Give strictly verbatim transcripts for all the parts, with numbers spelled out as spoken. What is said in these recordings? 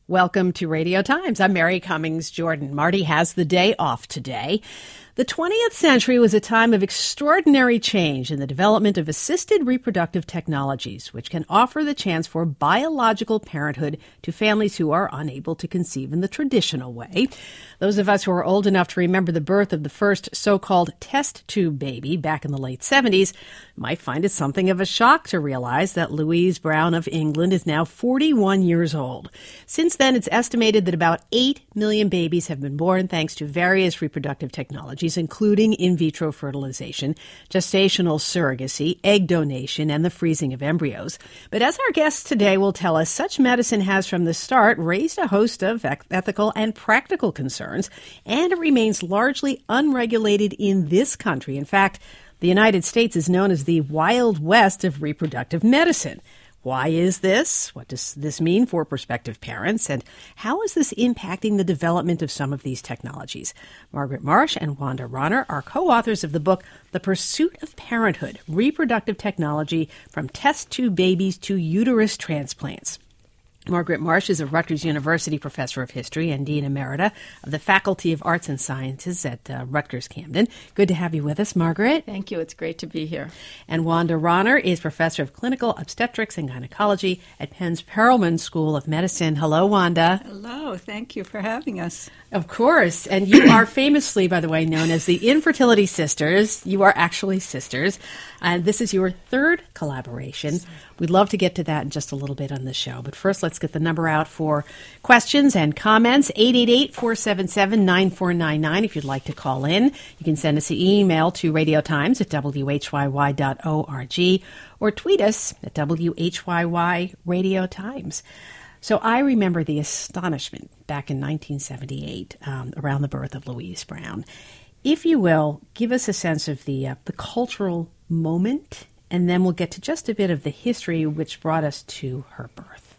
Welcome to Radio Times. I'm Mary Cummings Jordan. Marty has the day off today. The twentieth century was a time of extraordinary change in the development of assisted reproductive technologies, which can offer the chance for biological parenthood to families who are unable to conceive in the traditional way. Those of us who are old enough to remember the birth of the first so-called test tube baby back in the late seventies might find it something of a shock to realize that Louise Brown of England is now forty-one years old. Since then, it's estimated that about eight million babies have been born thanks to various reproductive technologies, including in vitro fertilization, gestational surrogacy, egg donation, and the freezing of embryos. But as our guest today will tell us, such medicine has from the start raised a host of ethical and practical concerns, and it remains largely unregulated in this country. In fact, the United States is known as the Wild West of reproductive medicine. Why is this? What does this mean for prospective parents? And how is this impacting the development of some of these technologies? Margaret Marsh and Wanda Ronner are co-authors of the book, The Pursuit of Parenthood, Reproductive Technology from Test Tube Babies to Uterus Transplants. Margaret Marsh is a Rutgers University professor of history and dean emerita of the Faculty of Arts and Sciences at uh, Rutgers-Camden. Good to have you with us, Margaret. Thank you. It's great to be here. And Wanda Ronner is professor of clinical obstetrics and gynecology at Penn's Perelman School of Medicine. Hello, Wanda. Hello. Thank you for having us. Of course. And you are famously, by the way, known as the Infertility Sisters. You are actually sisters. And this is your third collaboration. We'd love to get to that in just a little bit on the show. But first, let's get the number out for questions and comments. eight eight eight, four seven seven, nine four nine nine if you'd like to call in. You can send us an email to radiotimes at w h y y dot org or tweet us at W H Y Y Radio Times. So I remember the astonishment back in nineteen seventy-eight um, around the birth of Louise Brown. If you will, give us a sense of the uh, the cultural moment, and then we'll get to just a bit of the history which brought us to her birth.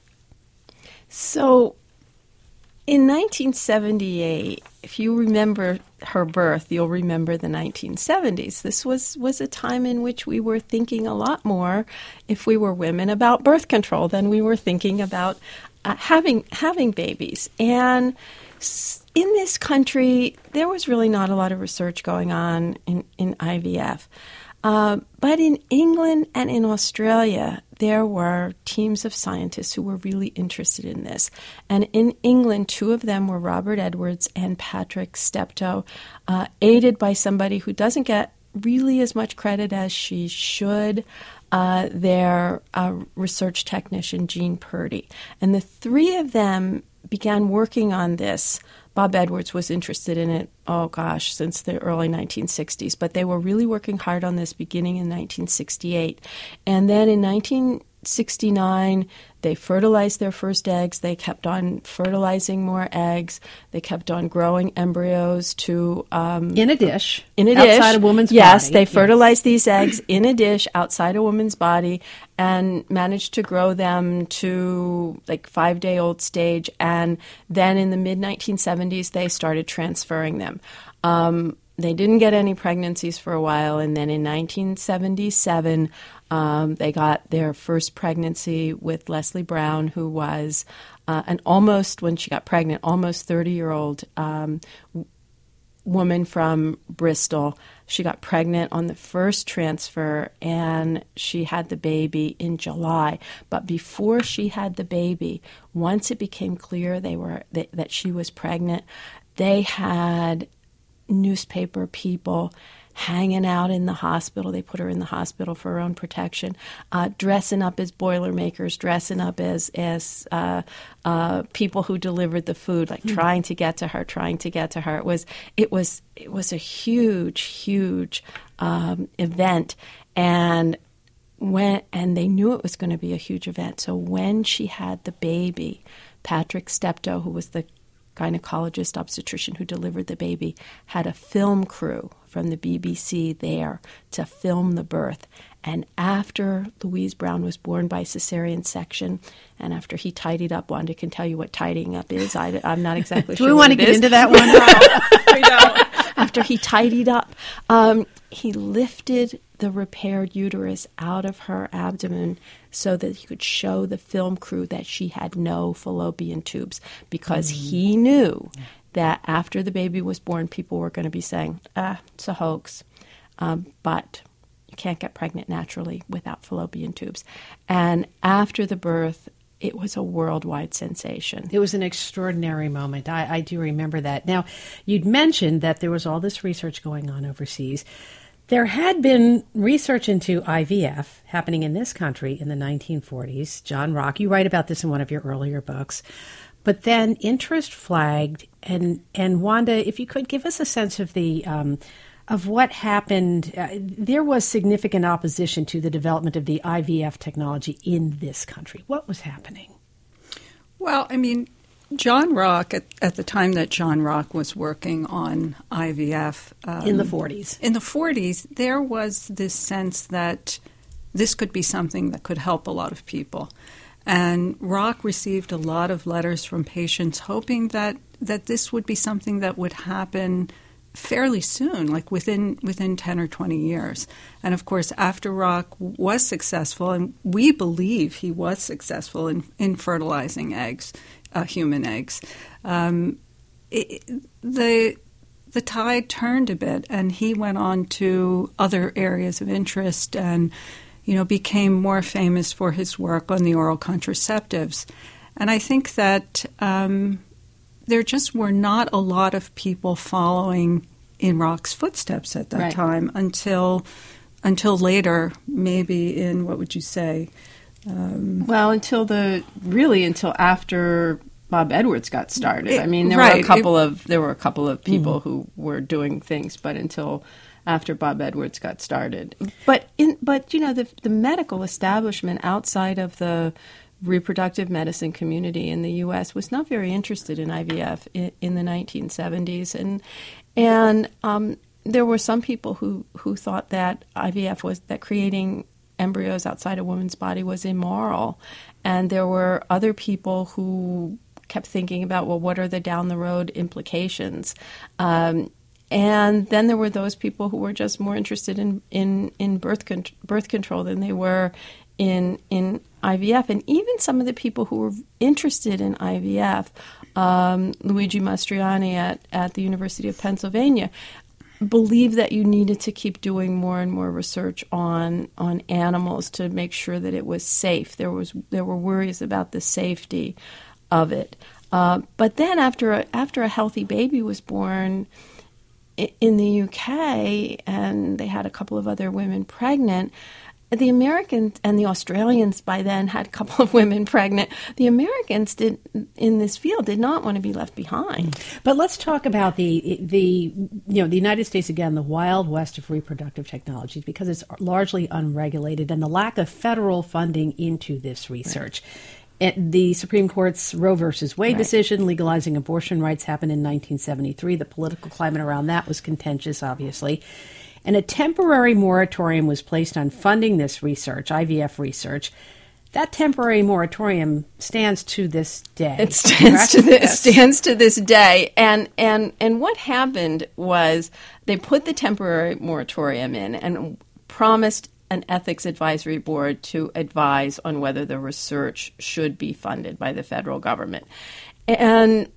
So in nineteen seventy-eight, if you remember her birth, you'll remember the nineteen seventies. This was, was a time in which we were thinking a lot more, if we were women, about birth control than we were thinking about uh, having having babies. And in this country, there was really not a lot of research going on in, in I V F. Uh, but in England and in Australia, there were teams of scientists who were really interested in this. And in England, two of them were Robert Edwards and Patrick Steptoe, uh, aided by somebody who doesn't get really as much credit as she should, uh, their uh, research technician, Jean Purdy. And the three of them began working on this. Bob Edwards was interested in it, oh gosh, since the early nineteen sixties, but they were really working hard on this beginning in nineteen sixty-eight. And then in nineteen sixty-nine, they fertilized their first eggs. They kept on fertilizing more eggs. They kept on growing embryos to... Um, in a dish. In a dish. Outside a woman's yes, body. They yes, they fertilized these eggs in a dish outside a woman's body and managed to grow them to like five-day-old stage. And then in the mid nineteen seventies, they started transferring them. Um, they didn't get any pregnancies for a while, and then in nineteen seventy-seven, um, they got their first pregnancy with Leslie Brown, who was uh, an almost, when she got pregnant, almost thirty-year-old um, woman from Bristol. She got pregnant on the first transfer, and she had the baby in July. But before she had the baby, once it became clear they were that, that she was pregnant, they had newspaper people hanging out in the hospital. They put her in the hospital for her own protection, uh, dressing up as Boilermakers, dressing up as as uh, uh, people who delivered the food, like mm-hmm. trying to get to her, trying to get to her. It was it was it was a huge, huge um, event, and when and they knew it was going to be a huge event. So when she had the baby, Patrick Steptoe, who was the gynecologist obstetrician who delivered the baby, had a film crew from the B B C there to film the birth. And after Louise Brown was born by cesarean section, and after he tidied up, Wanda can tell you what tidying up is. I, I'm not exactly Do sure. Do we want to get is. into that one? No, we don't. after he tidied up. Um, he lifted the repaired uterus out of her abdomen so that he could show the film crew that she had no fallopian tubes, because mm-hmm. he knew that after the baby was born, people were going to be saying, ah, it's a hoax. Um, but you can't get pregnant naturally without fallopian tubes. And after the birth, it was a worldwide sensation. It was an extraordinary moment. I, I do remember that. Now, you'd mentioned that there was all this research going on overseas. There had been research into I V F happening in this country in the nineteen forties. John Rock, you write about this in one of your earlier books. But then interest flagged. And, and Wanda, if you could give us a sense of the um, of what happened. Uh, there was significant opposition to the development of the I V F technology in this country. What was happening? Well, I mean, John Rock, at, at the time that John Rock was working on I V F. Um, in the forties. In the forties, there was this sense that this could be something that could help a lot of people. And Rock received a lot of letters from patients hoping that, that this would be something that would happen fairly soon, like within within ten or twenty years. And of course, after Rock was successful, and we believe he was successful in, in fertilizing eggs, uh, human eggs, um, it, the the tide turned a bit, and he went on to other areas of interest, and you know became more famous for his work on the oral contraceptives. And I think that um, there just were not a lot of people following in Rock's footsteps at that right. time until until later, maybe in, what would you say? Um, well, until the, really until after Bob Edwards got started. It, I mean, there right. were a couple of, there were a couple of people mm-hmm. who were doing things, but until after Bob Edwards got started. But, in, but you know, the, the medical establishment outside of the reproductive medicine community in the U S was not very interested in I V F in, in the nineteen seventies, and and um, there were some people who, who thought that I V F was that creating embryos outside a woman's body was immoral, and there were other people who kept thinking about, well, what are the down the road implications? Um, and then there were those people who were just more interested in in, in birth con- birth control than they were in in I V F. And even some of the people who were interested in I V F, um, Luigi Mastriani at, at the University of Pennsylvania, believed that you needed to keep doing more and more research on on animals to make sure that it was safe. There was there were worries about the safety of it. Uh, but then after a, after a healthy baby was born in the U K, and they had a couple of other women pregnant, the Americans and the Australians by then had a couple of women pregnant. The Americans did in this field did not want to be left behind. But let's talk about the the you know the United States again, the wild west of reproductive technologies, because it's largely unregulated, and the lack of federal funding into this research. Right. It, the Supreme Court's Roe versus Wade right. decision legalizing abortion rights happened in nineteen seventy-three. The political climate around that was contentious, obviously. And a temporary moratorium was placed on funding this research, I V F research. That temporary moratorium stands to this day. It stands to this, stands to this day. And, and, and what happened was they put the temporary moratorium in and promised an ethics advisory board to advise on whether the research should be funded by the federal government. And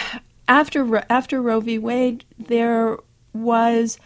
after after Roe v. Wade, there was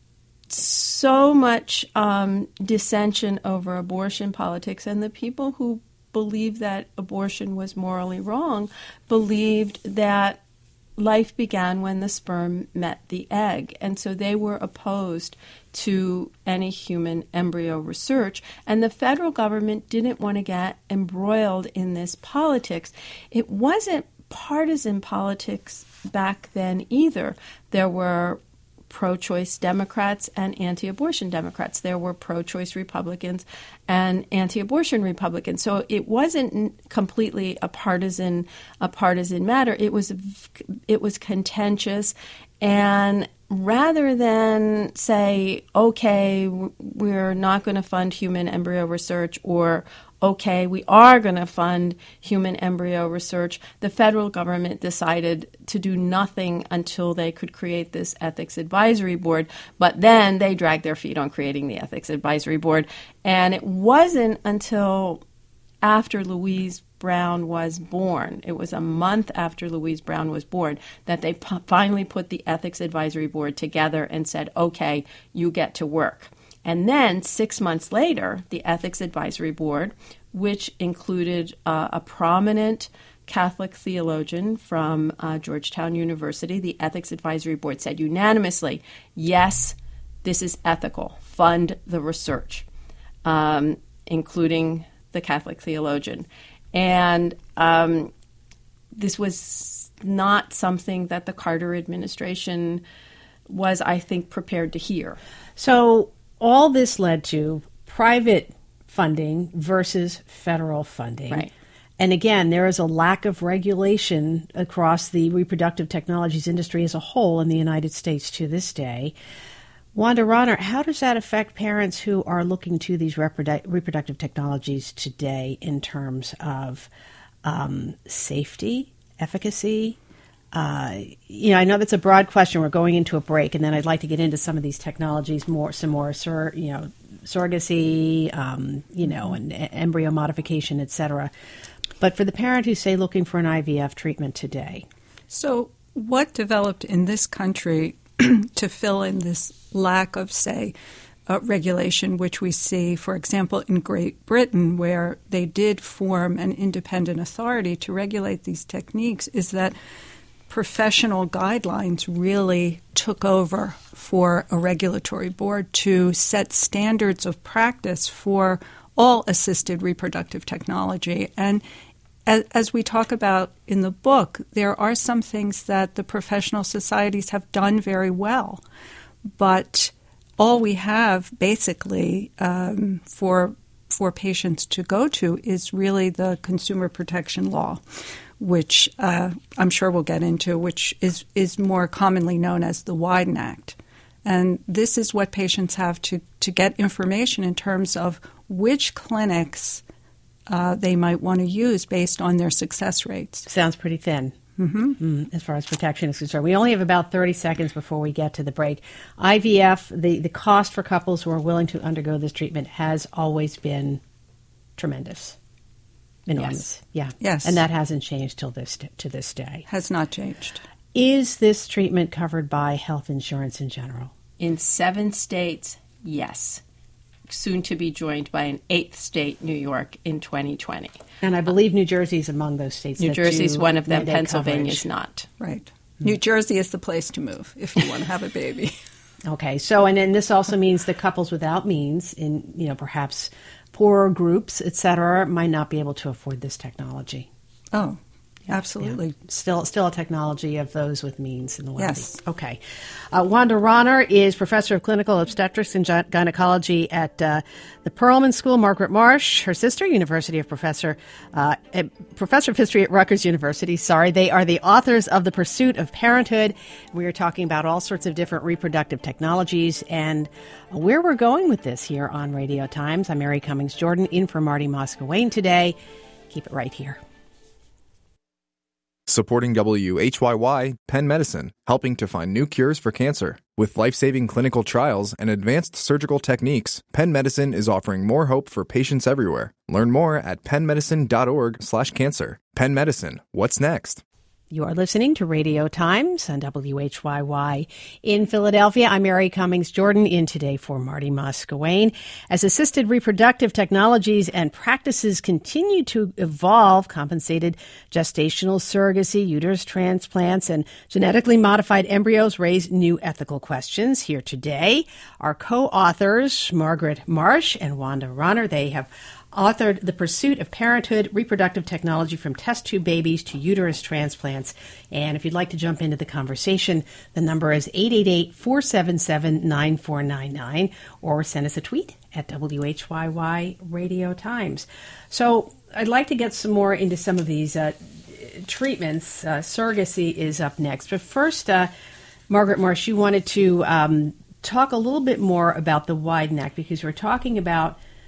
so much um, dissension over abortion politics, and the people who believed that abortion was morally wrong believed that life began when the sperm met the egg, and so they were opposed to any human embryo research, and the federal government didn't want to get embroiled in this politics. It wasn't partisan politics back then either. There were pro-choice Democrats and anti-abortion Democrats. There were pro-choice Republicans and anti-abortion Republicans. So it wasn't completely a partisan a partisan matter. It was it was contentious, and rather than say, okay, we're not going to fund human embryo research, or okay, we are going to fund human embryo research, the federal government decided to do nothing until they could create this ethics advisory board. But then they dragged their feet on creating the ethics advisory board. And it wasn't until after Louise Brown was born, it was a month after Louise Brown was born, that they p- finally put the ethics advisory board together and said, okay, you get to work. And then six months later, the Ethics Advisory Board, which included uh, a prominent Catholic theologian from uh, Georgetown University, the Ethics Advisory Board said unanimously, yes, this is ethical. Fund the research, um, including the Catholic theologian. And um, this was not something that the Carter administration was, I think, prepared to hear. So all this led to private funding versus federal funding. Right. And again, there is a lack of regulation across the reproductive technologies industry as a whole in the United States to this day. Wanda Ronner, how does that affect parents who are looking to these reprodu- reproductive technologies today in terms of um, safety, efficacy? Uh, you know, I know that's a broad question. We're going into a break, and then I'd like to get into some of these technologies more, some more, sur- you know, surrogacy, um, you know, and embryo modification, et cetera. But for the parent who's, say, looking for an I V F treatment today. So what developed in this country to fill in this lack of, say, uh, regulation, which we see, for example, in Great Britain, where they did form an independent authority to regulate these techniques, is that professional guidelines really took over for a regulatory board to set standards of practice for all assisted reproductive technology. And as, as we talk about in the book, there are some things that the professional societies have done very well. But all we have basically um, for for patients to go to is really the consumer protection law, which uh, I'm sure we'll get into, which is, is more commonly known as the Wyden Act. And this is what patients have to, to get information in terms of which clinics uh, they might want to use based on their success rates. Sounds pretty thin. Mm-hmm. Mm, as far as protection is concerned. We only have about thirty seconds before we get to the break. I V F, the, the cost for couples who are willing to undergo this treatment has always been tremendous. Enormous. Yes. Yeah. Yes. And that hasn't changed till this to this day. Has not changed. Is this treatment covered by health insurance in general? In seven states, yes. Soon to be joined by an eighth state, New York, in twenty twenty. And I believe New Jersey is among those states. New that Jersey is do one of them. mandate Pennsylvania is coverage. not. Right. Mm-hmm. New Jersey is the place to move if you want to have a baby. Okay. So, and then this also means that couples without means, in you know perhaps poorer groups, et cetera, might not be able to afford this technology. Oh, absolutely. Yeah. Still, still a technology of those with means in the wealthy. Yes. Okay. Uh, Wanda Ronner is professor of clinical obstetrics and gy- gynecology at uh, the Perelman School. Margaret Marsh, her sister, University of Professor, uh, uh, professor of history at Rutgers University. Sorry, they are the authors of The Pursuit of Parenthood. We are talking about all sorts of different reproductive technologies and where we're going with this here on Radio Times. I'm Mary Cummings Jordan, in for Marty Moscowain today. Keep it right here. Supporting W H Y Y, Penn Medicine, helping to find new cures for cancer. With life-saving clinical trials and advanced surgical techniques, Penn Medicine is offering more hope for patients everywhere. Learn more at pennmedicine.org slash cancer. Penn Medicine, what's next? You are listening to Radio Times on W H Y Y in Philadelphia. I'm Mary Cummings Jordan, in today for Marty Moscowain. As assisted reproductive technologies and practices continue to evolve, compensated gestational surrogacy, uterus transplants, and genetically modified embryos raise new ethical questions. Here today, our co-authors, Margaret Marsh and Wanda Ronner. They have authored The Pursuit of Parenthood, Reproductive Technology from Test Tube Babies to Uterus Transplants. And if you'd like to jump into the conversation, the number is eight eight eight, four seven seven, nine four nine nine, or send us a tweet at W H Y Y Radio Times. So I'd like to get some more into some of these uh, treatments. Uh, surrogacy is up next. But first, uh, Margaret Marsh, you wanted to um, talk a little bit more about the Wyden Act, because we're talking about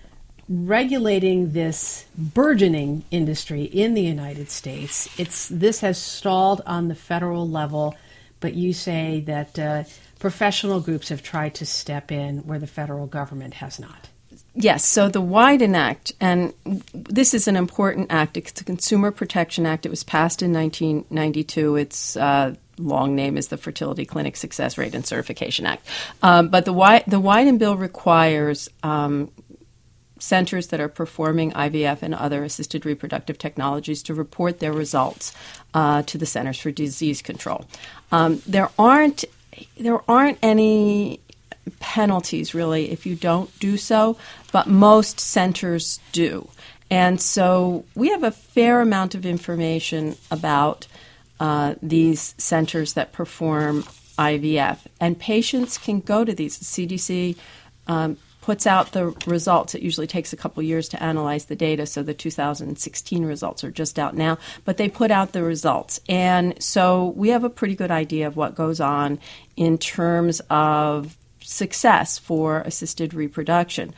regulating this burgeoning industry in the United States. It's this has stalled on the federal level, but you say that uh, professional groups have tried to step in where the federal government has not. Yes, so the Wyden Act, and this is an important act. It's the Consumer Protection Act. It was passed in nineteen ninety-two. Its uh, long name is the Fertility Clinic Success Rate and Certification Act. Um, but the, Wy- the Wyden bill requires um, centers that are performing I V F and other assisted reproductive technologies to report their results uh, to the Centers for Disease Control. Um, there aren't there aren't any penalties, really, if you don't do so, but most centers do. And so we have a fair amount of information about uh, these centers that perform I V F. And patients can go to these. The C D C um, puts out the results. It usually takes a couple years to analyze the data, so the two thousand sixteen results are just out now. But they put out the results. And so we have a pretty good idea of what goes on in terms of success for assisted reproduction.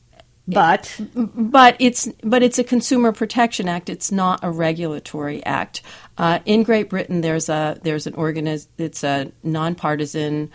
But but it's but it's a Consumer Protection Act. It's not a regulatory act. Uh, in Great Britain, there's a there's an organiz- It's a nonpartisan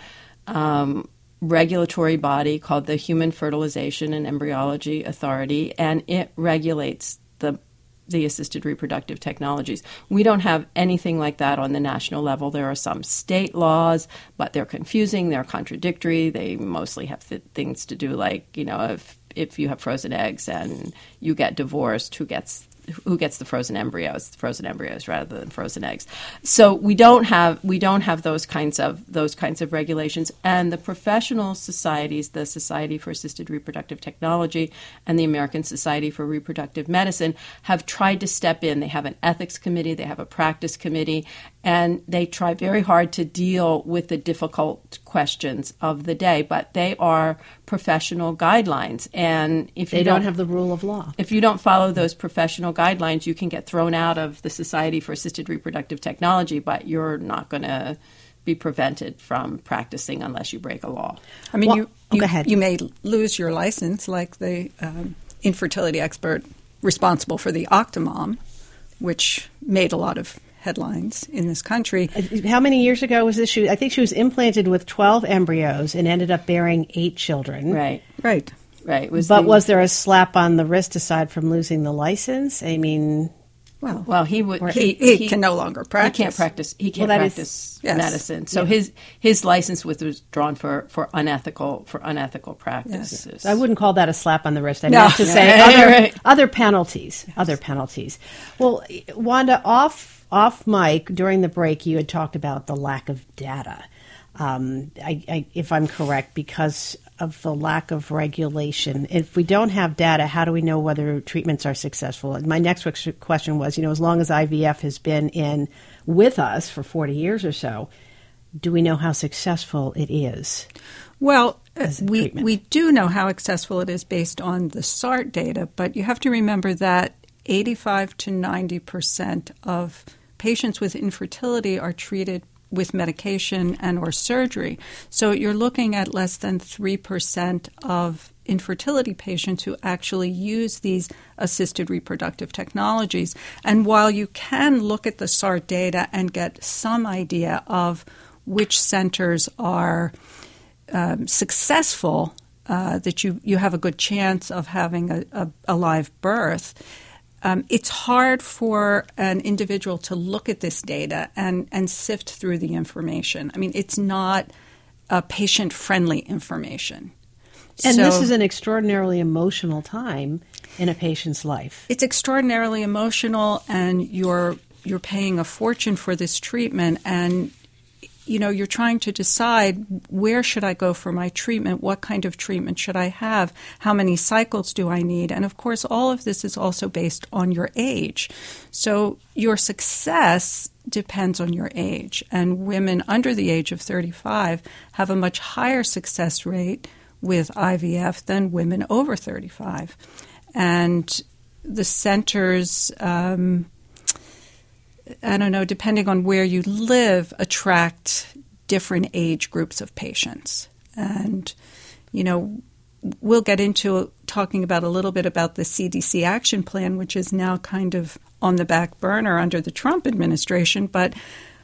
um, regulatory body called the Human Fertilization and Embryology Authority, and it regulates the the assisted reproductive technologies. We don't have anything like that on the national level. There are some state laws, but they're confusing, they're contradictory. They mostly have th- things to do like, you know, if if you have frozen eggs and you get divorced, who gets who gets the frozen embryos, the frozen embryos rather than frozen eggs. So we don't have we don't have those kinds of those kinds of regulations. And the professional societies, the Society for Assisted Reproductive Technology and the American Society for Reproductive Medicine, have tried to step in. They have an ethics committee, they have a practice committee, and they try very hard to deal with the difficult questions of the day. But they are professional guidelines, and if you they don't, don't have the rule of law. If you don't follow those professional guidelines, you can get thrown out of the Society for Assisted Reproductive Technology, but you're not going to be prevented from practicing unless you break a law. I mean, Well, you, oh, you, go ahead. you may lose your license, like the um, infertility expert responsible for the Octomom, which made a lot of headlines in this country. How many years ago was this? She, I think she was implanted with twelve embryos and ended up bearing eight children. Right, Right. right. Was But the, was there a slap on the wrist aside from losing the license? I mean, Well, well, he would. he, he, can no longer practice. He can't practice. He can't Well, that is- practice Yes. medicine. So Yeah. his his license was withdrawn for, for unethical for unethical practices. I wouldn't call that a slap on the wrist. I No. meant to say Yeah, other, right. other penalties. Other penalties. Well, Wanda, off off mic during the break, you had talked about the lack of data. Um, I, I, if I'm correct, because of the lack of regulation. If we don't have data, how do we know whether treatments are successful? And my next question was, you know, as long as I V F has been in with us for forty years or so, do we know how successful it is? Well, uh, as a we, treatment? we do know how successful it is based on the S A R T data, but you have to remember that eighty-five to ninety percent of patients with infertility are treated with medication and or surgery. So you're looking at less than three percent of infertility patients who actually use these assisted reproductive technologies. And while you can look at the S A R T data and get some idea of which centers are um, successful, uh, that you, you have a good chance of having a, a, a live birth, Um, it's hard for an individual to look at this data and, and sift through the information. I mean, it's not uh, patient-friendly information. And So this is an extraordinarily emotional time in a patient's life. it's extraordinarily emotional, and you're you're paying a fortune for this treatment, and you know, you're trying to decide, where should I go for my treatment? What kind of treatment should I have? How many cycles do I need? And of course, all of this is also based on your age. So your success depends on your age. And women under the age of thirty-five have a much higher success rate with I V F than women over thirty-five. And the centers, um, I don't know, depending on where you live, attract different age groups of patients. And, you know, we'll get into talking about a little bit about the C D C action plan, which is now kind of on the back burner under the Trump administration. But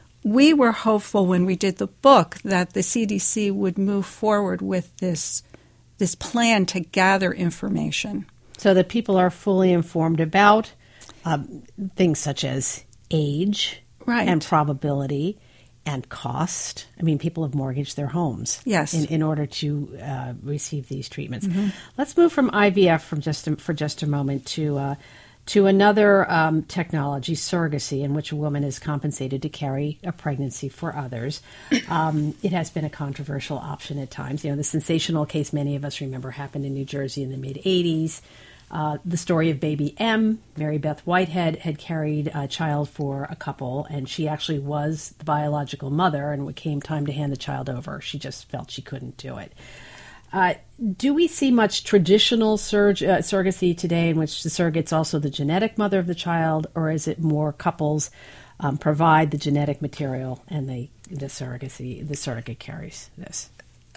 we were hopeful when we did the book that the C D C would move forward with this this plan to gather information. So that people are fully informed about um, things such as age right. and probability and cost. I mean, people have mortgaged their homes yes. in, in order to uh, receive these treatments. Mm-hmm. Let's move from I V F from just a, for just a moment to uh, to another um, technology, surrogacy, in which a woman is compensated to carry a pregnancy for others. Um, it has been a controversial option at times. You know, the sensational case many of us remember happened in New Jersey in the mid-eighties. Uh, the story of baby M, Mary Beth Whitehead, had carried a child for a couple, and she actually was the biological mother, and when it came time to hand the child over, she just felt she couldn't do it. Uh, do we see much traditional surg- uh, surrogacy today in which the surrogate's also the genetic mother of the child, or is it more couples um, provide the genetic material and the, the surrogacy, the surrogate carries this?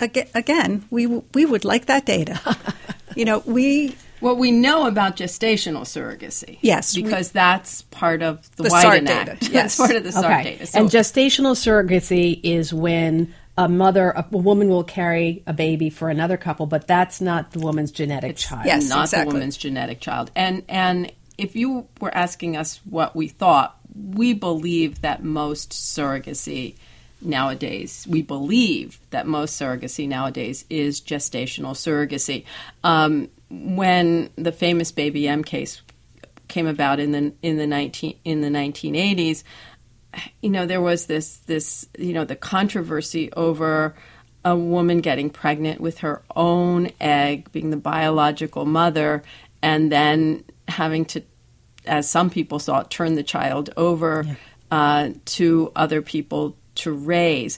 Again, we w- we would like that data. You know, we... Well, we know about gestational surrogacy. Yes. Because we, that's part of the, the Wyden Act. Act. Yes. That's part of the S A R okay. data. So, and gestational surrogacy is when a mother, a woman will carry a baby for another couple, but that's not the woman's genetic it's child. Yes, not exactly. the woman's genetic child. And and if you were asking us what we thought, we believe that most surrogacy nowadays, we believe that most surrogacy nowadays is gestational surrogacy. Um, when the famous Baby M case came about in the in the nineteen in the nineteen eighties, you know, there was this this you know the controversy over a woman getting pregnant with her own egg, being the biological mother, and then having to, as some people saw it, turn the child over yeah. uh, to other people to raise.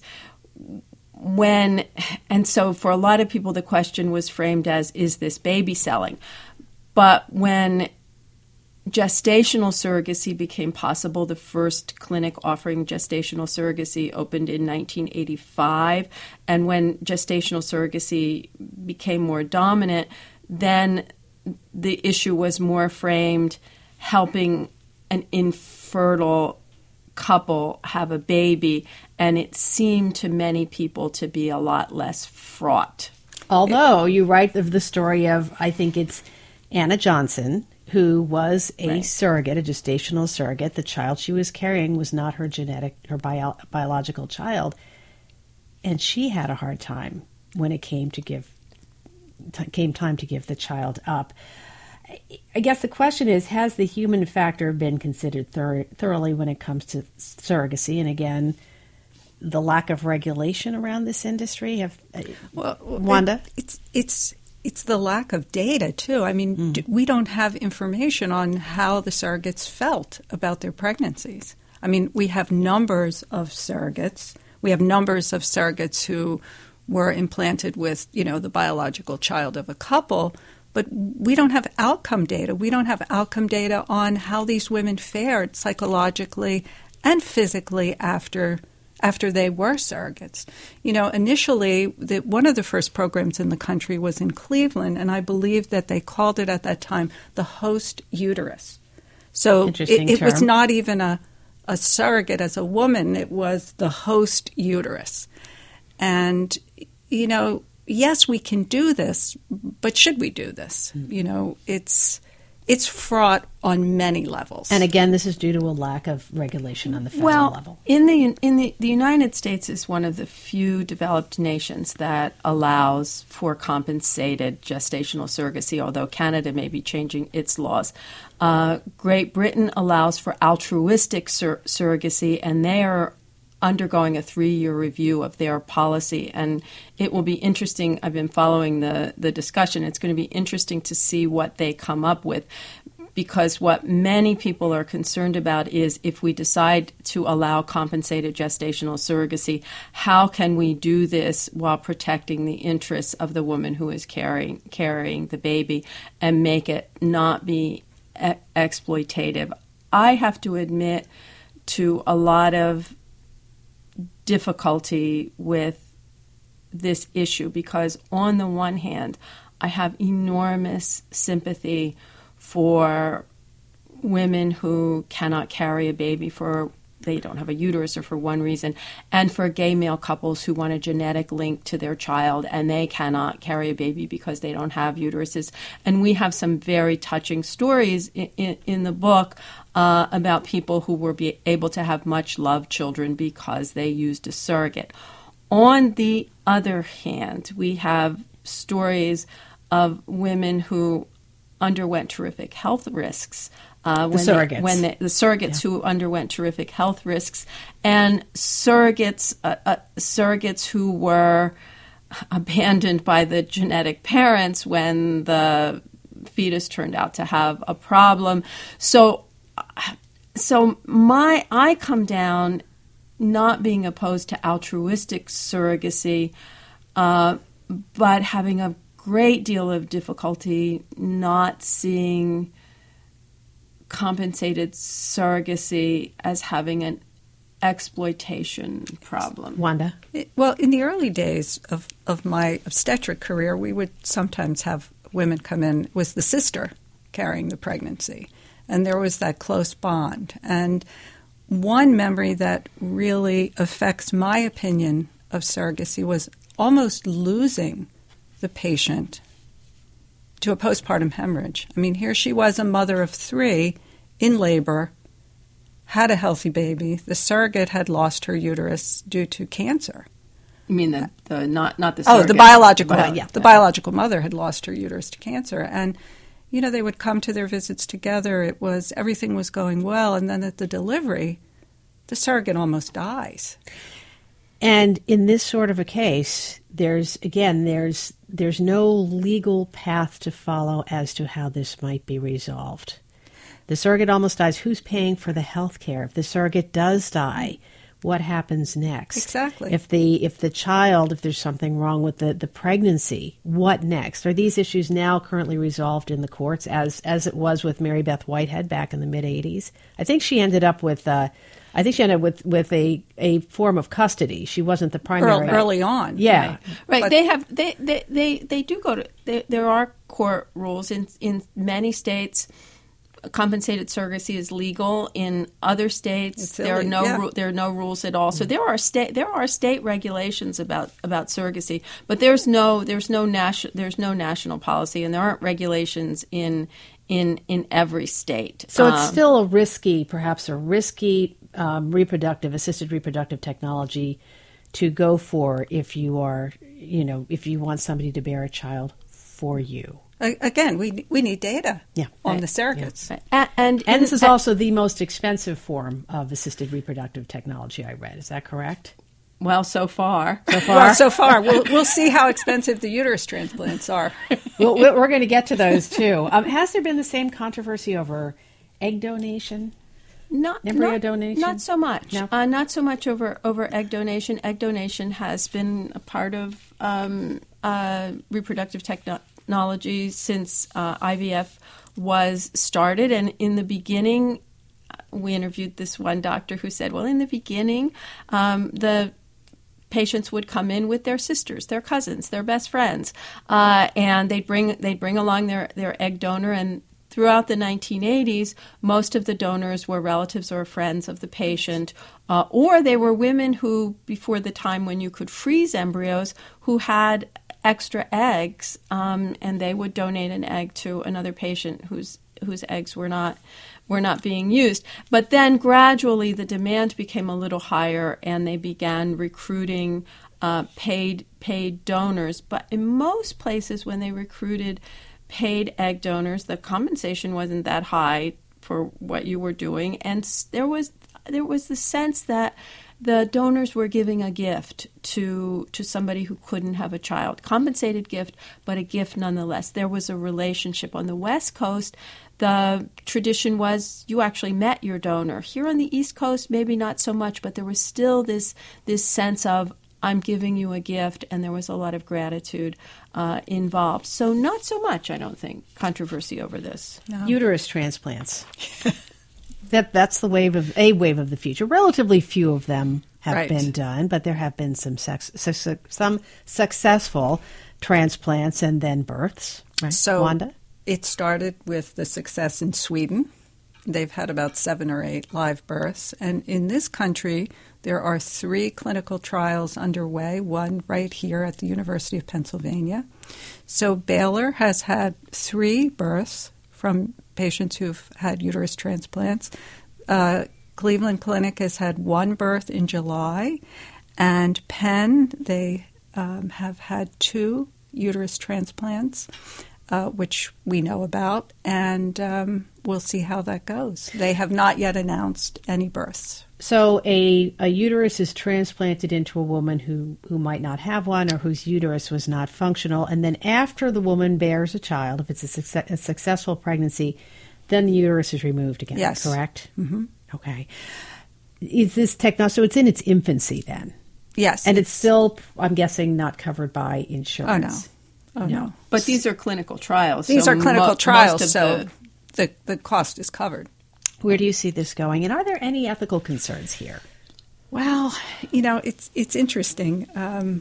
When and so for a lot of people the question was framed as, is this baby selling? But when gestational surrogacy became possible, the first clinic offering gestational surrogacy opened in nineteen eighty-five, and when gestational surrogacy became more dominant, then the issue was more framed helping an infertile couple have a baby, and it seemed to many people to be a lot less fraught. Although you write of the story of, I think it's Anna Johnson, who was a right. surrogate, a gestational surrogate. The child she was carrying was not her genetic, her bio, biological child, and she had a hard time when it came to give, t- came time to give the child up. I guess the question is, has the human factor been considered thor- thoroughly when it comes to surrogacy? And again, the lack of regulation around this industry. Have uh, well, Wanda? It's it's it's the lack of data too. I mean, mm. d- we don't have information on how the surrogates felt about their pregnancies. I mean, we have numbers of surrogates. We have numbers of surrogates who were implanted with, you know, the biological child of a couple. But we don't have outcome data. We don't have outcome data on how these women fared psychologically and physically after after they were surrogates. You know, initially, the, one of the first programs in the country was in Cleveland, and I believe that they called it at that time the host uterus. So it, it was not even a, a surrogate as a woman. It was the host uterus. And, you know, yes, we can do this, but should we do this? Mm. You know, it's it's fraught on many levels. And again, this is due to a lack of regulation on the federal well, level. in the in the the United States is one of the few developed nations that allows for compensated gestational surrogacy, although Canada may be changing its laws. Uh, Great Britain allows for altruistic sur- surrogacy, and they are undergoing a three-year review of their policy, and it will be interesting. I've been following the, the discussion. It's going to be interesting to see what they come up with, because what many people are concerned about is if we decide to allow compensated gestational surrogacy, how can we do this while protecting the interests of the woman who is carrying carrying the baby and make it not be e- exploitative? I have to admit to a lot of difficulty with this issue, because on the one hand, I have enormous sympathy for women who cannot carry a baby for they don't have a uterus or for one reason, and for gay male couples who want a genetic link to their child and they cannot carry a baby because they don't have uteruses. And we have some very touching stories in, in, in the book uh, about people who were be able to have much loved children because they used a surrogate. On the other hand, we have stories of women who underwent terrific health risks. Uh, the when surrogates. They, when they, the surrogates yeah. who underwent terrific health risks, and surrogates, uh, uh, surrogates who were abandoned by the genetic parents when the fetus turned out to have a problem. So, so my I come down not being opposed to altruistic surrogacy, uh, but having a great deal of difficulty not seeing compensated surrogacy as having an exploitation problem. Wanda? It, well, in the early days of, of my obstetric career, we would sometimes have women come in, it was the sister carrying the pregnancy, and there was that close bond. And one memory that really affects my opinion of surrogacy was almost losing the patient to a postpartum hemorrhage. I mean, here she was, a mother of three, in labor, had a healthy baby. The surrogate had lost her uterus due to cancer. You mean the, the not not the surrogate? Oh, the biological Bi- yeah, the biological mother had lost her uterus to cancer, and you know they would come to their visits together. It was everything was going well, and then at the delivery, the surrogate almost dies. And in this sort of a case, there's again there's there's no legal path to follow as to how this might be resolved. The surrogate almost dies. Who's paying for the health care? If the surrogate does die, what happens next? Exactly. If the if the child, if there's something wrong with the, the pregnancy, what next? Are these issues now currently resolved in the courts, as as it was with Mary Beth Whitehead back in the mid eighties? I think she ended up with, uh, I think she ended up with, with a, a form of custody. She wasn't the primary. Early, early on. Yeah. Right. right. But they have they, they, they, they do go to they, there are court rules in in many states. Compensated surrogacy is legal. In other states, there are no yeah. ru- there are no rules at all. So there are state there are state regulations about, about surrogacy, but there's no there's no national there's no national policy, and there aren't regulations in in in every state. So um, it's still a risky, perhaps a risky um, reproductive assisted reproductive technology to go for if you are you know if you want somebody to bear a child for you. Again, we we need data yeah. on right. the surrogates. yeah. and, and, And this is and, also the most expensive form of assisted reproductive technology, I read. Is that correct? Well, so far. So far? Well, so far. We'll, we'll see how expensive the uterus transplants are. well, we're going to get to those, too. Um, has there been the same controversy over egg donation? Not, Embryo not, donation? Not so much. No? Uh, not so much over, over egg donation. Egg donation has been a part of um, uh, reproductive technology since uh, I V F was started. And in the beginning, we interviewed this one doctor who said, well, in the beginning, um, the patients would come in with their sisters, their cousins, their best friends, uh, and they'd bring they'd bring along their, their egg donor. And throughout the nineteen eighties, most of the donors were relatives or friends of the patient, uh, or they were women who, before the time when you could freeze embryos, who had extra eggs, um, and they would donate an egg to another patient whose whose eggs were not were not being used. But then gradually the demand became a little higher, and they began recruiting uh, paid paid donors. But in most places, when they recruited paid egg donors, the compensation wasn't that high for what you were doing, and there was there was the sense that the donors were giving a gift to to somebody who couldn't have a child. Compensated gift, but a gift nonetheless. There was a relationship. On the West Coast, the tradition was you actually met your donor. Here on the East Coast, maybe not so much, but there was still this this sense of, I'm giving you a gift, and there was a lot of gratitude uh, involved. So not so much, I don't think, controversy over this. No. Uterus transplants. that That's the wave of a wave of the future. Relatively few of them have Right. been done, but there have been some sex, su- some successful. transplants and then births. Right? So Wanda? It started with the success in Sweden. They've had about seven or eight live births. And in this country, there are three clinical trials underway, one right here at the University of Pennsylvania. So Baylor has had three births from patients who've had uterus transplants. Uh, Cleveland Clinic has had one birth in July. And Penn, they um, have had two uterus transplants, uh, which we know about, and um, we'll see how that goes. They have not yet announced any births. So a, a uterus is transplanted into a woman who, who might not have one or whose uterus was not functional, and then after the woman bears a child, if it's a, success, a successful pregnancy, then the uterus is removed again, yes. correct? Mm-hmm. Okay. Is this technology, so it's in its infancy then? Yes. And it's, it's still, I'm guessing, not covered by insurance. Oh, no. Oh, no. But these are clinical trials. These so are clinical mo- trials, so the, the, the cost is covered. Where do you see this going? And are there any ethical concerns here? Well, you know, it's it's interesting. Um,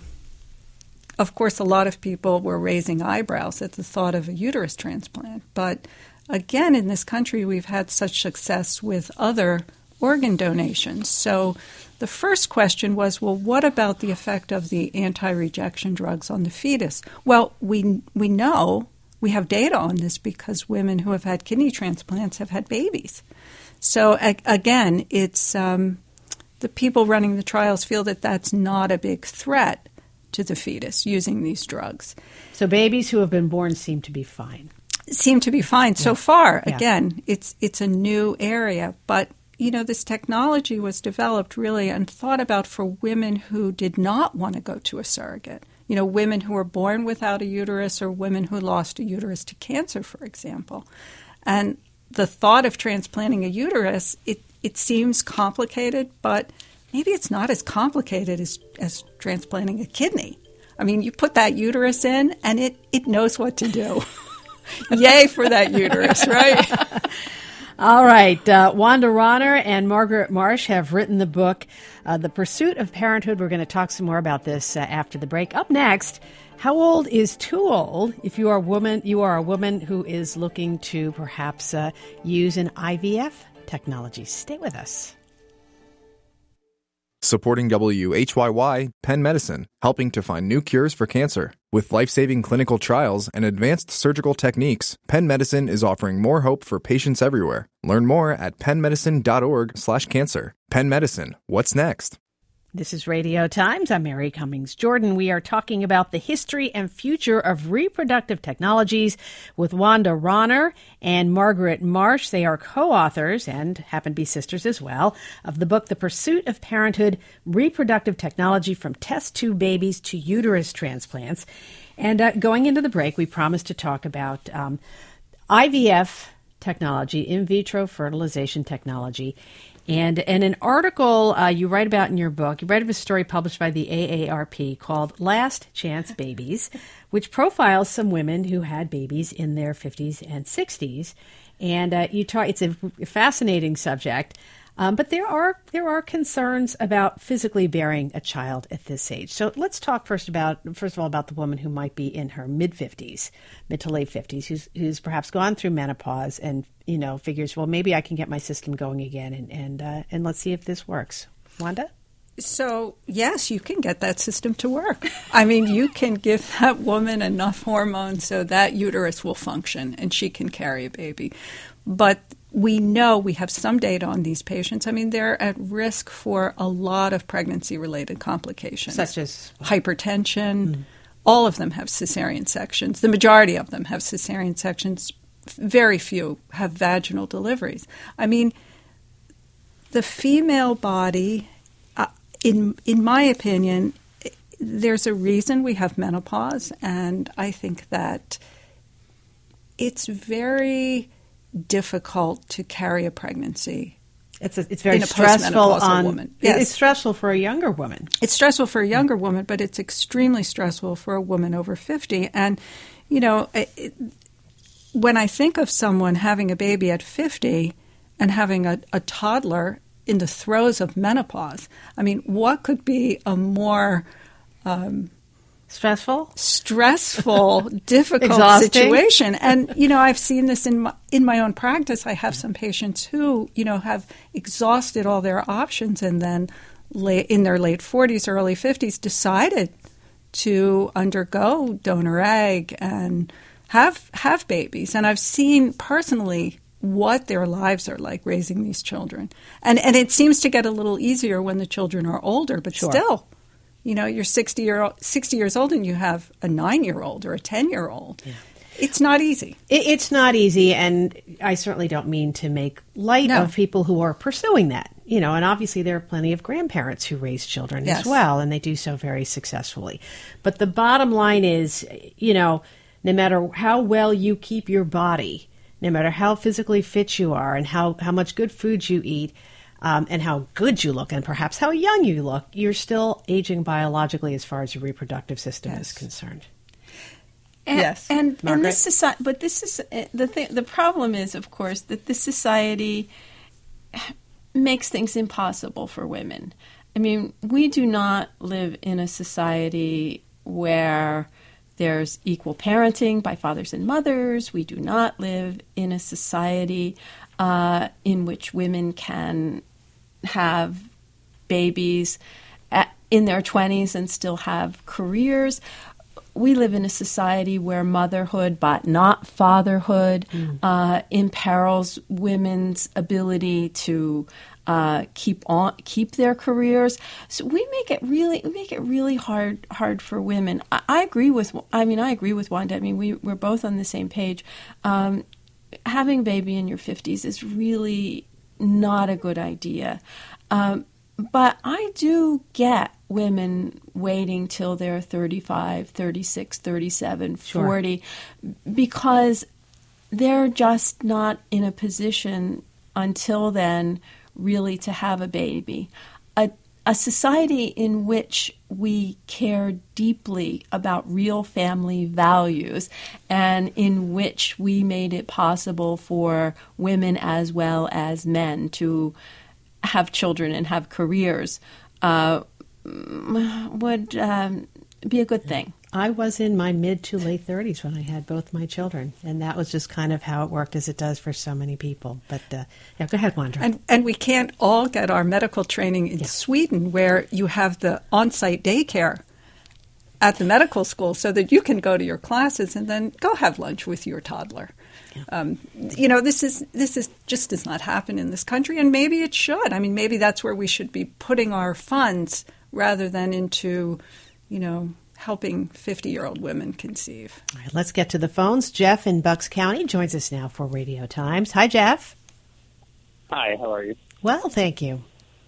of course, a lot of people were raising eyebrows at the thought of a uterus transplant. But again, in this country, we've had such success with other organ donations. So the first question was, well, what about the effect of the anti-rejection drugs on the fetus? Well, we we know, we have data on this because women who have had kidney transplants have had babies. So a- again, it's um, the people running the trials feel that that's not a big threat to the fetus using these drugs. So babies who have been born seem to be fine. Seem to be fine yeah. so far. Yeah. Again, it's it's a new area, but you know, this technology was developed really and thought about for women who did not want to go to a surrogate. You know, women who were born without a uterus or women who lost a uterus to cancer, for example. And the thought of transplanting a uterus, it, it seems complicated, but maybe it's not as complicated as, as transplanting a kidney. I mean, you put that uterus in and it, it knows what to do. Yay for that uterus, right? All right. Uh, Wanda Ronner and Margaret Marsh have written the book, uh, The Pursuit of Parenthood. We're going to talk some more about this uh, after the break. Up next, how old is too old if you are a woman, you are a woman who is looking to perhaps uh, use an I V F technology? Stay with us. Supporting W H Y Y, Penn Medicine, helping to find new cures for cancer. With life-saving clinical trials and advanced surgical techniques, Penn Medicine is offering more hope for patients everywhere. Learn more at pennmedicine.org slash cancer. Penn Medicine, what's next? This is Radio Times. I'm Mary Cummings Jordan. We are talking about the history and future of reproductive technologies with Wanda Ronner and Margaret Marsh. They are co-authors and happen to be sisters as well of the book, The Pursuit of Parenthood, Reproductive Technology from Test Tube Babies to Uterus Transplants. And uh, going into the break, we promised to talk about um, I V F technology, in vitro fertilization technology. And, and an article uh, you write about in your book, you write of a story published by the A A R P called Last Chance Babies, which profiles some women who had babies in their fifties and sixties. And uh, you talk, it's a fascinating subject, um, but there are there are concerns about physically bearing a child at this age. So let's talk first about first of all about the woman who might be in her mid fifties, mid to late fifties, who's who's perhaps gone through menopause and you know figures, well, maybe I can get my system going again, and and uh, and let's see if this works. Wanda? So, yes, you can get that system to work. I mean, you can give that woman enough hormones so that uterus will function and she can carry a baby. But we know we have some data on these patients. I mean, they're at risk for a lot of pregnancy-related complications. Such as? Hypertension. Mm. All of them have cesarean sections. The majority of them have cesarean sections. Very few have vaginal deliveries. I mean, the female body... In in my opinion, there's a reason we have menopause, and I think that it's very difficult to carry a pregnancy. It's a, it's very in a stressful on woman. Yes. It's stressful for a younger woman. It's stressful for a younger woman, but it's extremely stressful for a woman over fifty. And you know, it, when I think of someone having a baby at fifty and having a, a toddler in the throes of menopause, I mean, what could be a more um, Stressful? Stressful, difficult Exhausting. situation. And, you know, I've seen this in my, in my own practice. I have some patients who, you know, have exhausted all their options and then late, in their late forties, early fifties, decided to undergo donor egg and have have babies. And I've seen personally what their lives are like raising these children. And and it seems to get a little easier when the children are older, but Sure. still, you know, you're sixty, year, sixty years old and you have a nine-year-old or a ten-year-old. Yeah. It's not easy. It, it's not easy, and I certainly don't mean to make light No. of people who are pursuing that. You know, and obviously there are plenty of grandparents who raise children Yes. as well, and they do so very successfully. But the bottom line is, you know, no matter how well you keep your body, no matter how physically fit you are and how, how much good food you eat, um, and how good you look and perhaps how young you look, you're still aging biologically as far as your reproductive system Yes. is concerned. And, Yes. and and Margaret? this society, but this is the thing. The problem is, of course, that this society makes things impossible for women. I mean, we do not live in a society where there's equal parenting by fathers and mothers. We do not live in a society uh, in which women can have babies at, in their twenties and still have careers. We live in a society where motherhood, but not fatherhood, mm. uh, imperils women's ability to uh, keep on keep their careers. So we make it really we make it really hard hard for women. I, I agree with I mean I agree with Wanda. I mean we we're both on the same page. Um, having a baby in your fifties is really not a good idea. Um, but I do get women waiting till they're thirty-five, thirty-six, thirty-seven, Sure. forty, because they're just not in a position until then really to have a baby. A, a society in which we care deeply about real family values and in which we made it possible for women as well as men to have children and have careers uh, would um, be a good thing. I was in my mid to late thirties when I had both my children, and that was just kind of how it worked, as it does for so many people. But uh, yeah, go ahead, Wanda. And and we can't all get our medical training in Yeah. Sweden, where you have the on-site daycare at the medical school, so that you can go to your classes and then go have lunch with your toddler. Yeah. Um, you know, this is this is just does not happen in this country, and maybe it should. I mean, maybe that's where we should be putting our funds rather than into, you know, helping fifty-year-old women conceive. All right, let's get to the phones. Jeff in Bucks County joins us now for Radio Times. Hi, Jeff. Hi, how are you? Well, thank you.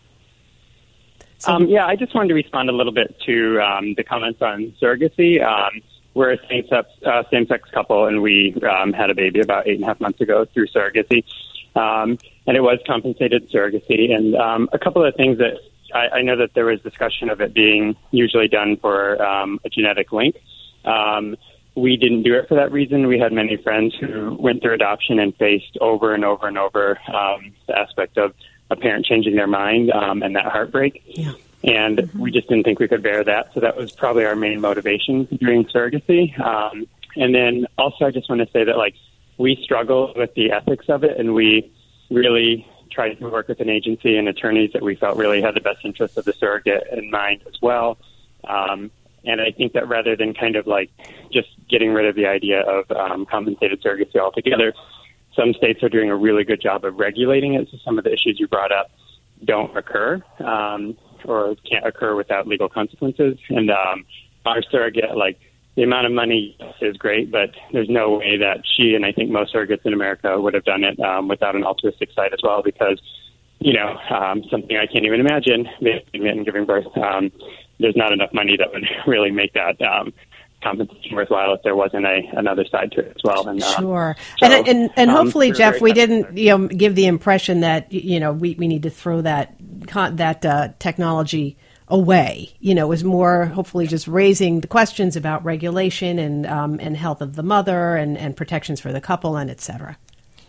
So, Um, yeah, I just wanted to respond a little bit to um, the comments on surrogacy. Um, we're a same-sex, uh, same-sex couple, and we um, had a baby about eight and a half months ago through surrogacy. Um, and it was compensated surrogacy. And um, a couple of things that I, I know that there was discussion of it being usually done for um, a genetic link. Um, we didn't do it for that reason. We had many friends who went through adoption and faced over and over and over um, the aspect of a parent changing their mind um, and that heartbreak. Yeah. And mm-hmm. we just didn't think we could bear that. So that was probably our main motivation for doing surrogacy. Um, and then also I just want to say that, like, we struggle with the ethics of it, and we really tried to work with an agency and attorneys that we felt really had the best interests of the surrogate in mind as well. Um, and I think that rather than kind of like just getting rid of the idea of um, compensated surrogacy altogether, some states are doing a really good job of regulating it. So some of the issues you brought up don't occur um, or can't occur without legal consequences. And um, our surrogate, like, the amount of money is great, but there's no way that she, and I think most surrogates in America, would have done it um, without an altruistic side as well, because, you know, um, something I can't even imagine, and giving birth, um, there's not enough money that would really make that um, compensation worthwhile if there wasn't a another side to it as well. And, uh, sure. So, and and, and um, hopefully, Jeff, we happy didn't you know give the impression that, you know, we, we need to throw that that uh, technology away. You know, it was more hopefully just raising the questions about regulation and um, and health of the mother and, and protections for the couple and et cetera.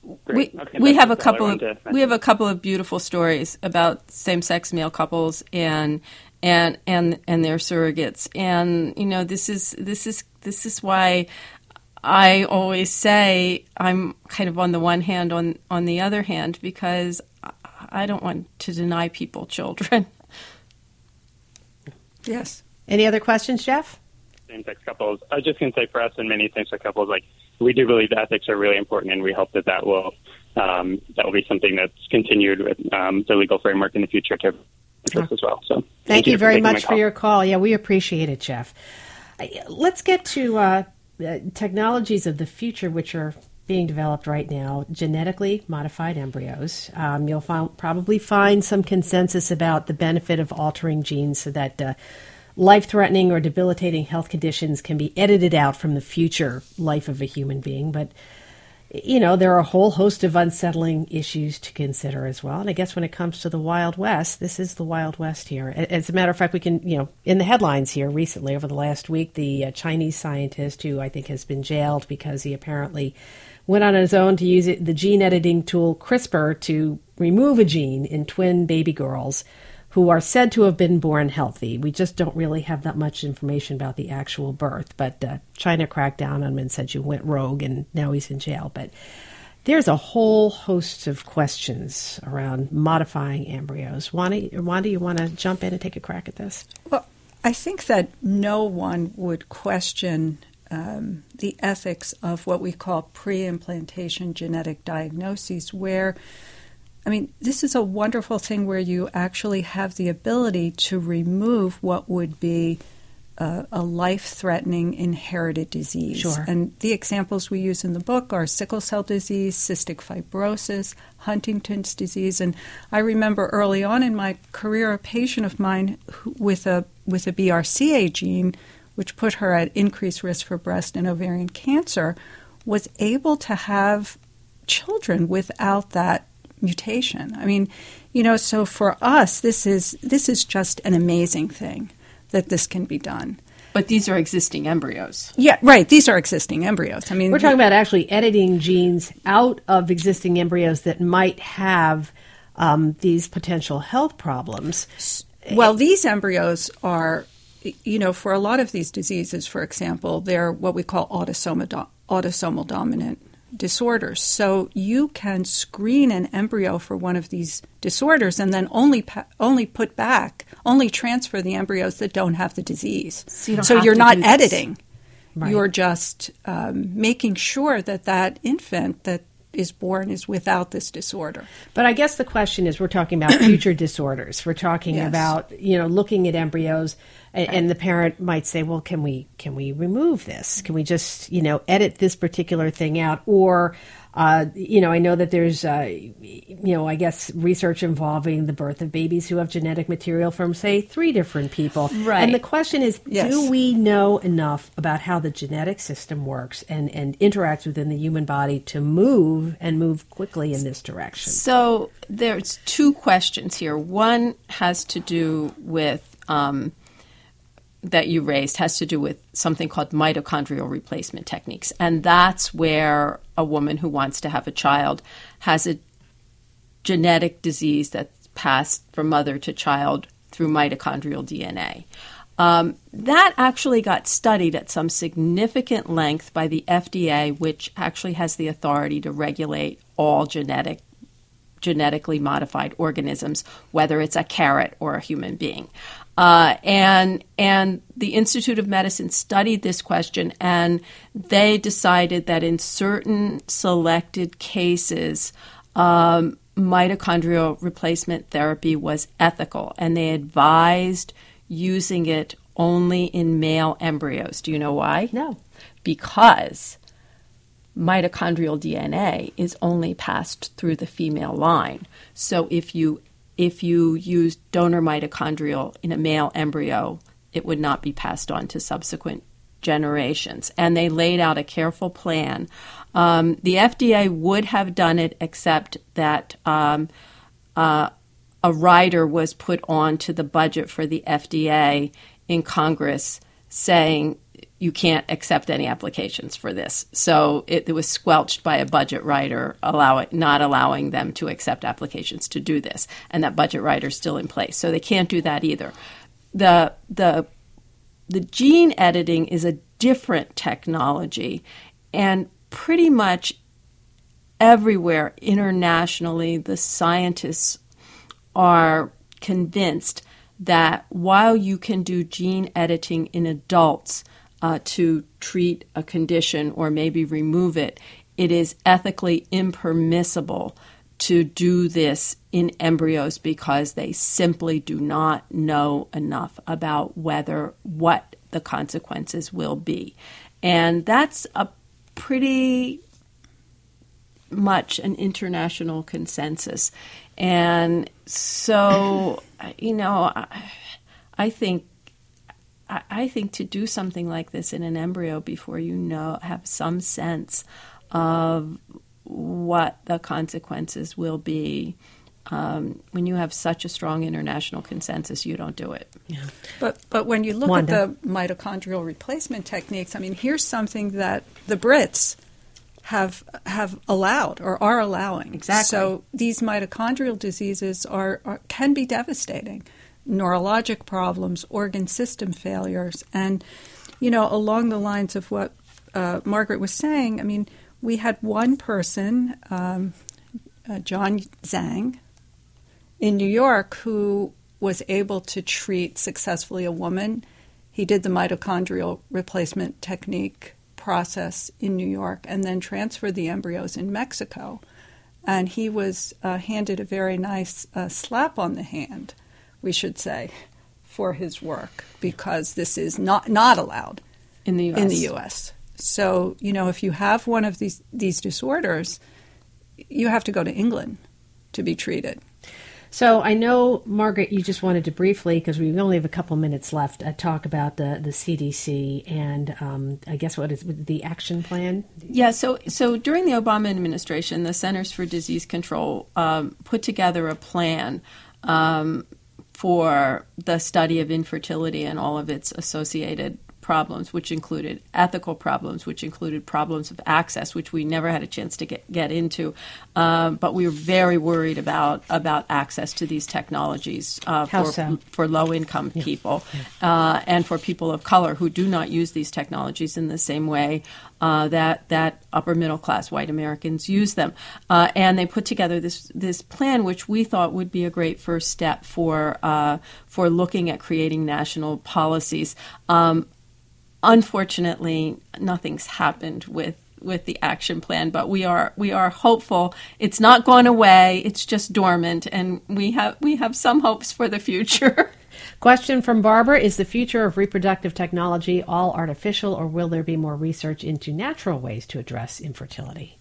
We, okay, we have a all I couple of wanted to we have a couple of beautiful stories about same-sex male couples and and and and their surrogates. And you know, this is this is this is why I always say I'm kind of on the one hand, on on the other hand, because I don't want to deny people children. Yes. Any other questions, Jeff? Same-sex couples. I was just going to say, for us and many same-sex couples, like, we do believe the ethics are really important, and we hope that that will um, that will be something that's continued with um, the legal framework in the future to interest as well. So, thank, thank you, you very for much for your call. Yeah, we appreciate it, Jeff. Let's get to uh, uh, technologies of the future, which are being developed right now, genetically modified embryos. Um, you'll find, probably find some consensus about the benefit of altering genes so that uh, life-threatening or debilitating health conditions can be edited out from the future life of a human being. But, you know, there are a whole host of unsettling issues to consider as well. And I guess when it comes to the Wild West, this is the Wild West here. As a matter of fact, we can, you know, in the headlines here recently, over the last week, the uh, Chinese scientist who I think has been jailed because he apparently went on his own to use it, the gene editing tool CRISPR to remove a gene in twin baby girls who are said to have been born healthy. We just don't really have that much information about the actual birth, but uh, China cracked down on him and said you went rogue, and now he's in jail. But there's a whole host of questions around modifying embryos. Wanda, Wanda, you want to jump in and take a crack at this? Well, I think that no one would question um, the ethics of what we call pre-implantation genetic diagnoses, where I mean, this is a wonderful thing where you actually have the ability to remove what would be a, a life-threatening inherited disease. Sure. And the examples we use in the book are sickle cell disease, cystic fibrosis, Huntington's disease. And I remember early on in my career, a patient of mine who, with a with a B R C A gene, which put her at increased risk for breast and ovarian cancer, was able to have children without that mutation. I mean, you know, so for us, this is this is just an amazing thing that this can be done. But these are existing embryos. Yeah, right. These are existing embryos. I mean, we're talking about actually editing genes out of existing embryos that might have um, these potential health problems. Well, these embryos are, you know, for a lot of these diseases, for example, they're what we call autosomal do- autosomal dominant disorders. So you can screen an embryo for one of these disorders and then only pa- only put back, only transfer the embryos that don't have the disease. So, you don't so have you're to not do editing. Right. You're just um, making sure that that infant that is born is without this disorder. But I guess the question is, we're talking about future disorders. We're talking Yes. about, you know, looking at embryos, and, and the parent might say, well, can we can we remove this? Can we just, you know, edit this particular thing out? Or, uh, you know, I know that there's, uh, you know, I guess research involving the birth of babies who have genetic material from, say, three different people. Right. And the question is, Yes. do we know enough about how the genetic system works and, and interacts within the human body to move and move quickly in this direction? So there's two questions here. One has to do with um, that you raised has to do with something called mitochondrial replacement techniques. And that's where a woman who wants to have a child has a genetic disease that's passed from mother to child through mitochondrial D N A. Um, that actually got studied at some significant length by the F D A, which actually has the authority to regulate all genetic genetically modified organisms, whether it's a carrot or a human being. Uh, and and the Institute of Medicine studied this question, and they decided that in certain selected cases, um, mitochondrial replacement therapy was ethical, and they advised using it only in male embryos. Do you know why? No. Because mitochondrial D N A is only passed through the female line. So if you if you use donor mitochondrial in a male embryo, it would not be passed on to subsequent generations. And they laid out a careful plan. Um, the F D A would have done it, except that um, uh, a rider was put on to the budget for the F D A in Congress saying, you can't accept any applications for this. So it, it was squelched by a budget writer, allowing, not allowing them to accept applications to do this. And that budget writer is still in place. So they can't do that either. The, the, the gene editing is a different technology. And pretty much everywhere internationally, the scientists are convinced that while you can do gene editing in adults, Uh, to treat a condition or maybe remove it, it is ethically impermissible to do this in embryos because they simply do not know enough about whether what the consequences will be. And that's a pretty much an international consensus. And so, you know, I, I think I think to do something like this in an embryo before you know, have some sense of what the consequences will be, um, when you have such a strong international consensus, you don't do it. Yeah. But but when you look Wanda. at the mitochondrial replacement techniques, I mean, here's something that the Brits have have allowed or are allowing. Exactly. So these mitochondrial diseases are, are can be devastating. Neurologic problems, organ system failures. And, you know, along the lines of what uh, Margaret was saying, I mean, we had one person, um, uh, John Zhang, in New York, who was able to treat successfully a woman. He did the mitochondrial replacement technique process in New York and then transferred the embryos in Mexico. And he was uh, handed a very nice uh, slap on the hand, we should say, for his work, because this is not, not allowed in the U S. In the U S. So, you know, if you have one of these, these disorders, you have to go to England to be treated. So I know, Margaret, you just wanted to briefly, because we only have a couple minutes left, uh, talk about the, the C D C and um, I guess what is the action plan? Yeah, so so during the Obama administration, the Centers for Disease Control um, put together a plan um, for the study of infertility and all of its associated problems, which included ethical problems, which included problems of access, which we never had a chance to get, get into. Um, but we were very worried about about access to these technologies uh, How for, so? for low-income Yeah. people Yeah. uh, and for people of color who do not use these technologies in the same way uh, that that upper-middle-class white Americans use them. Uh, and they put together this this plan, which we thought would be a great first step for uh, for looking at creating national policies. Um, Unfortunately, nothing's happened with, with the action plan, but we are we are hopeful. It's not gone away; it's just dormant, and we have we have some hopes for the future. Question from Barbara: is the future of reproductive technology all artificial, or will there be more research into natural ways to address infertility?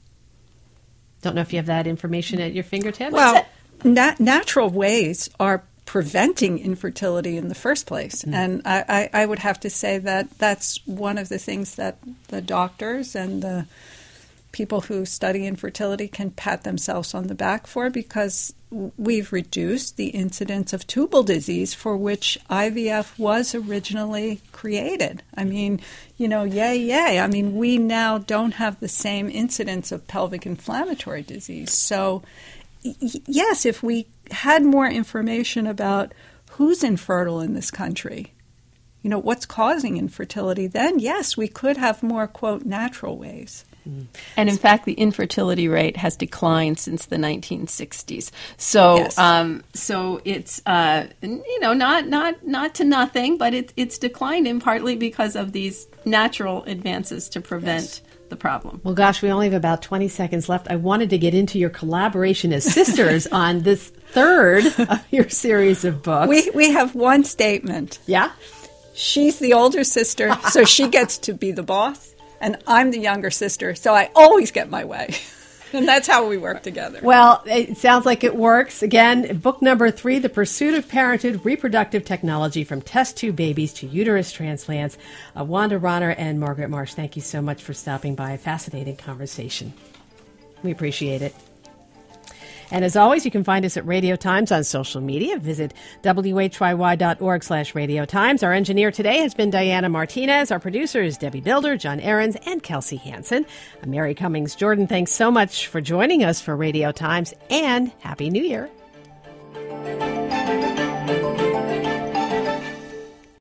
Don't know if you have that information at your fingertips. Well, na- natural ways are preventing infertility in the first place. Mm. And I, I, I would have to say that that's one of the things that the doctors and the people who study infertility can pat themselves on the back for, because we've reduced the incidence of tubal disease, for which I V F was originally created. I mean, you know, yay, yay. I mean, we now don't have the same incidence of pelvic inflammatory disease. So, y- yes, if we had more information about who's infertile in this country, you know, what's causing infertility, then yes, we could have more, quote, natural ways. And in fact, the infertility rate has declined since the nineteen sixties. So, Yes. um, so it's uh, you know not not not to nothing, but it, it's declined in partly because of these natural advances to prevent Yes. the problem. Well, gosh, we only have about twenty seconds left. I wanted to get into your collaboration as sisters on this third of your series of books. We we have one statement. yeah? She's the older sister, so she gets to be the boss, and I'm the younger sister, so I always get my way. And that's how we work together. Well, it sounds like it works. Again, book number three, The Pursuit of Parenthood, Reproductive Technology from Test Tube Babies to Uterus Transplants. Uh, Wanda Ronner and Margaret Marsh, thank you so much for stopping by. A fascinating conversation. We appreciate it. And as always, you can find us at Radio Times on social media. Visit W H Y Y dot org slash Radio Times. Our engineer today has been Diana Martinez. Our producer is Debbie Builder, John Ahrens, and Kelsey Hansen. I'm Mary Cummings Jordan. Thanks so much for joining us for Radio Times, and Happy New Year.